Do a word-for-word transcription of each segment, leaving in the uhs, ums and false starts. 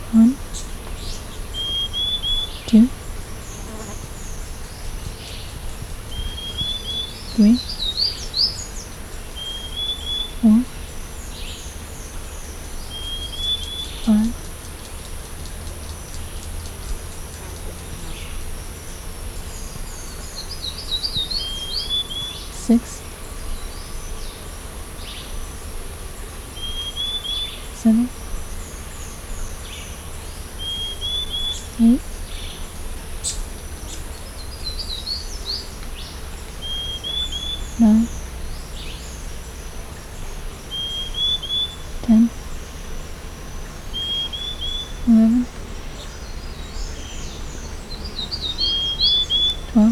One, two, three, four, five, six, seven, eight, nine, ten, eleven, twelve,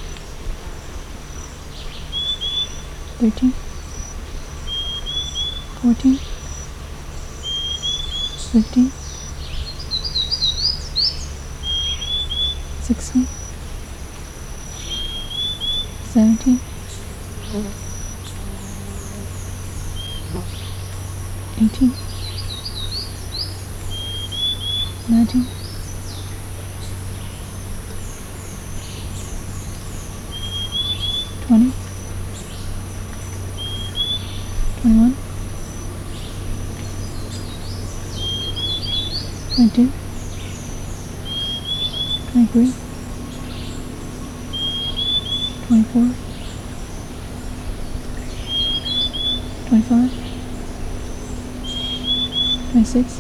thirteen, fourteen, fifteen, sixteen, seventeen, eighteen, nineteen, twenty, twenty-one, twenty-two, twenty-three, twenty-four, twenty-five, twenty-six,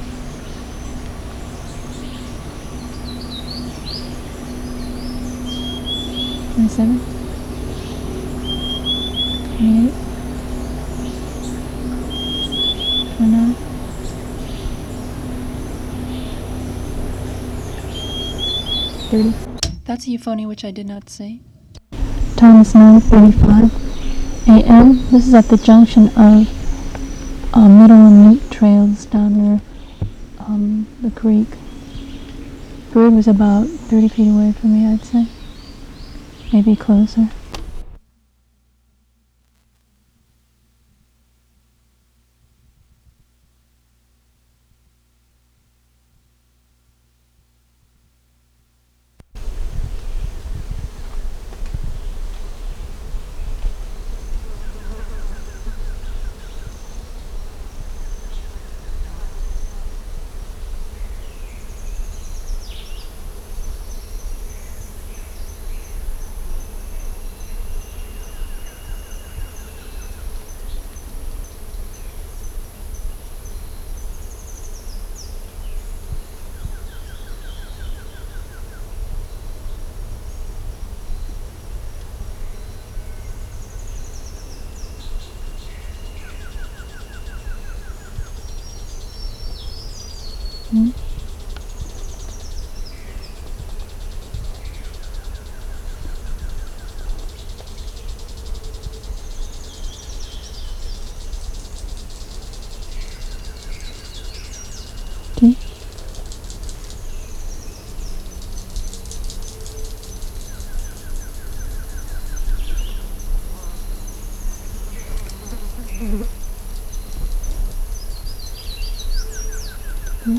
twenty-seven, twenty-eight, twenty-nine, thirty. That's a euphony which I did not say. Time is nine thirty-five a m This is at the junction of uh, Middle and Newt trails down near um, the creek. Bird was about thirty feet away from me, I'd say. Maybe closer. Hmm? Two. Three.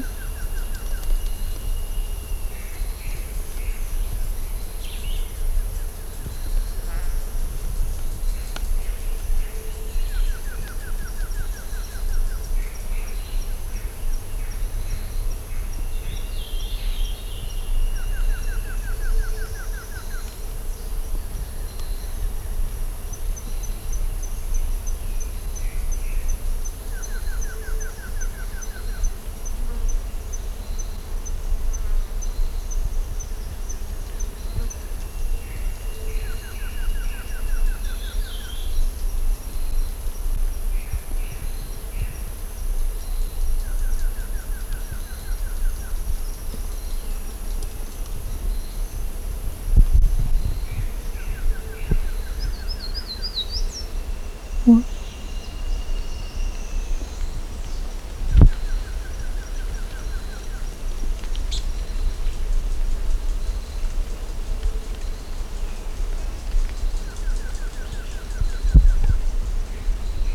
Four.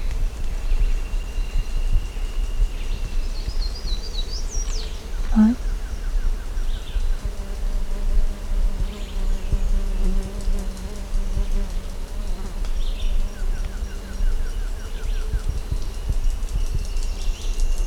Five.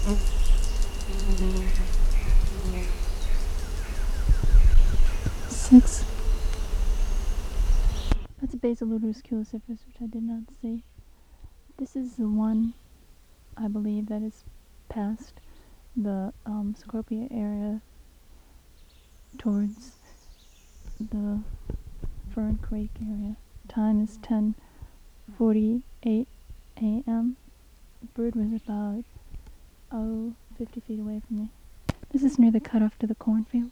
Six. That's a Basilurus culicyphus, which I did not see. This is the one, I believe, that is past the um, Cecropia area towards the Fern Creek area. Time is ten forty-eight a m The bird was about, oh, fifty feet away from me. This is near the cutoff to the cornfield.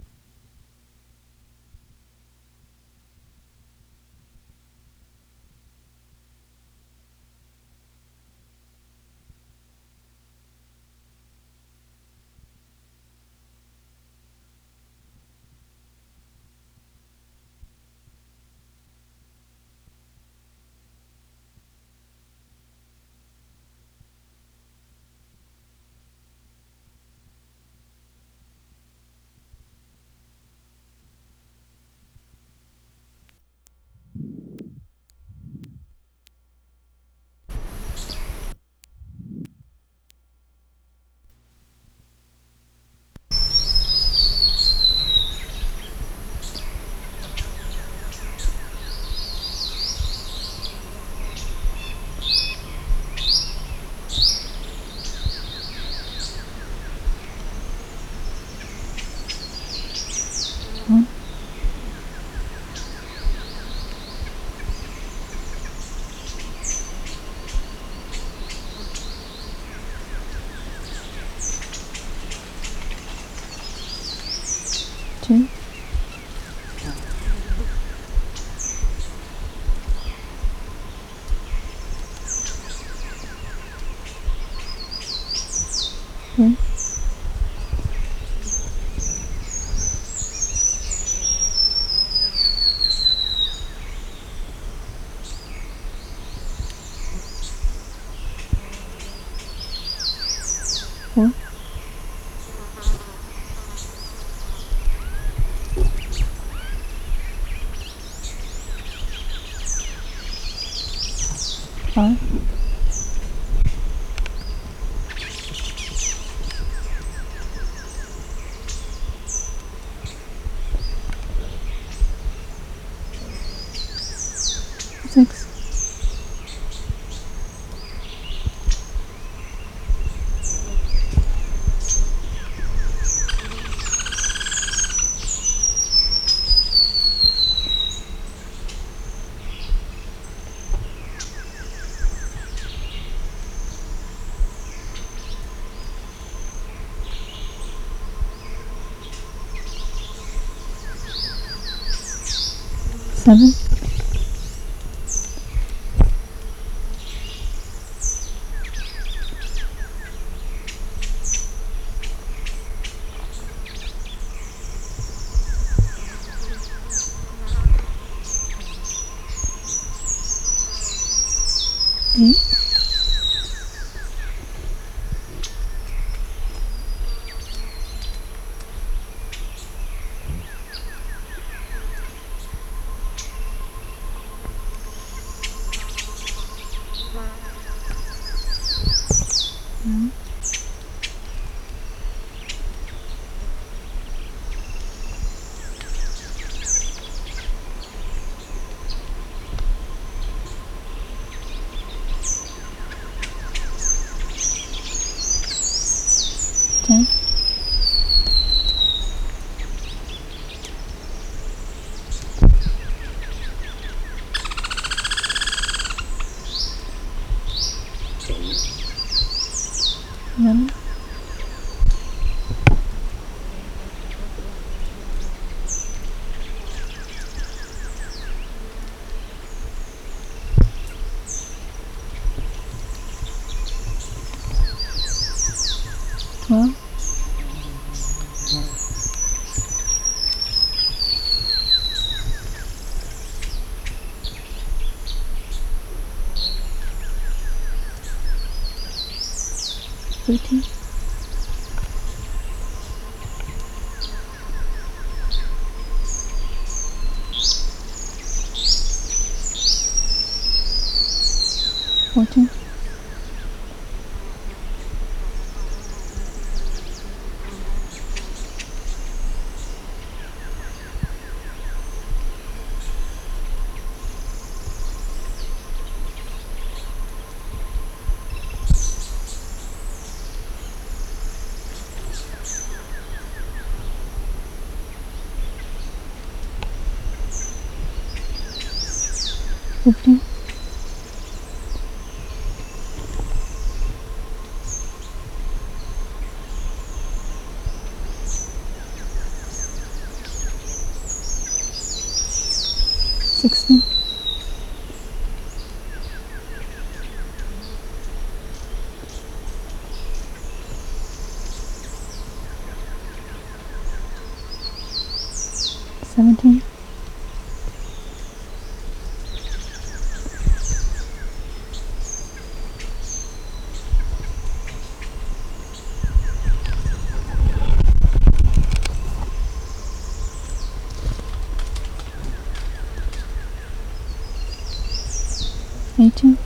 Huh? Two. Three. Four. Five. Six. Seven. Eight. Nine. Ten. Eleven. Twelve. Thirteen. Fourteen. fifty, sixty, seventy, eighty,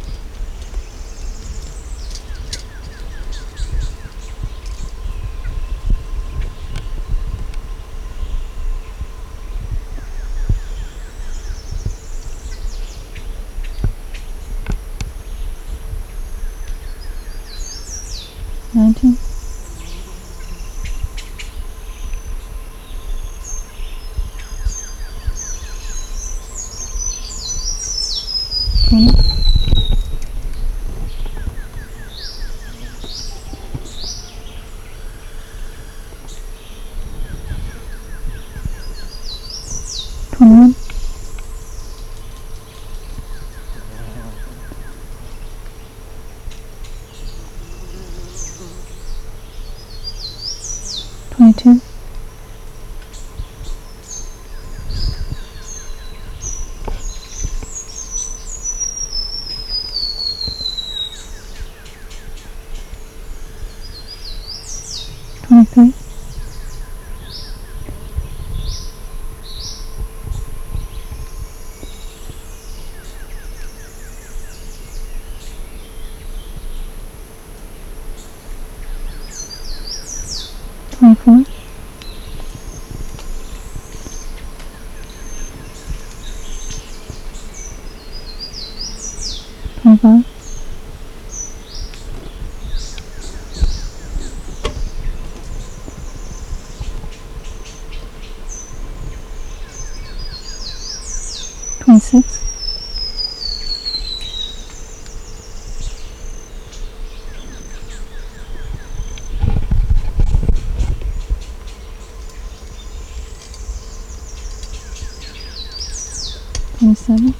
nineteen, twenty, twenty-one, twenty-two, twenty-three, twenty-four, twenty-five, twenty-six, twenty-seven,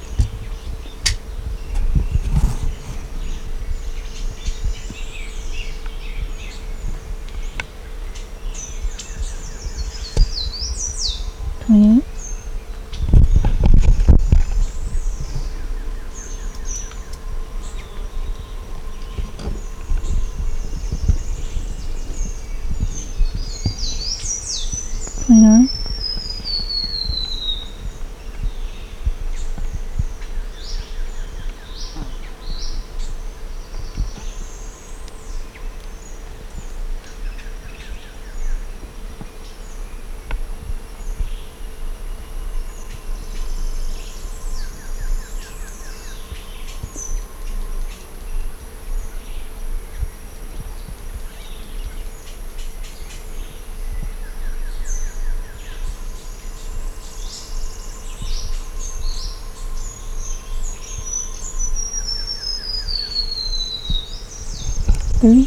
twenty-eight, twenty-nine, thirty,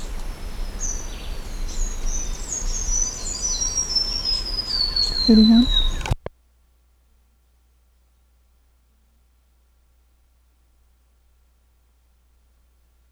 thirty-one,